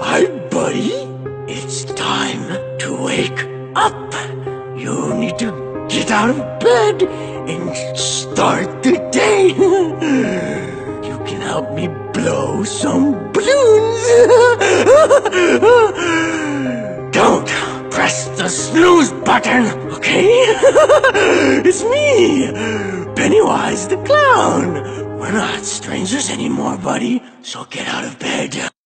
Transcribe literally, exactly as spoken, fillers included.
Hi, buddy. It's time to wake up. You need to get out of bed and start the day. You can help me blow some balloons. Don't press the snooze button, okay? It's me, Pennywise the Clown. We're not strangers anymore, buddy, so get out of bed.